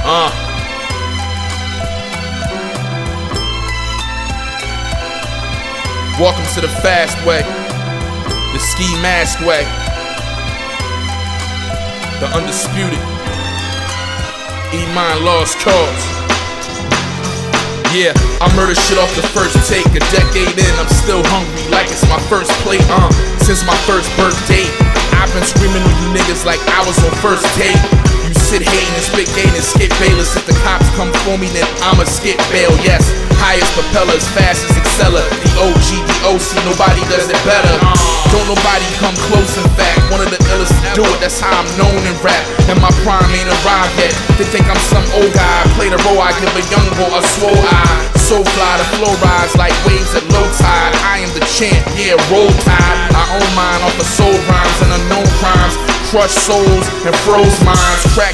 Welcome to the fast way, the ski mask way, the undisputed Iman Lost Cause. Yeah, I murdered shit off the first take. A decade in, I'm still hungry like it's my first plate. Since my first birthday, I've been screaming at you niggas like I was on first take. You sit hating and spit gain and skip bailiffs. If the cops come for me, then I'ma skip bail. Yes, highest propellers, fastest exceller. The OG, the OC, nobody does it better. Don't nobody come close, in fact. One of the illest to do it, that's how I'm known in rap. And my prime ain't arrived yet. They think I'm some old guy. Play the role, I give a young boy a swole eye. So fly, the flow rise like waves at low tide. I am the champ, yeah, roll tide. I own mine off of soul rhymes and unknown crimes. Crush souls and froze minds. Crack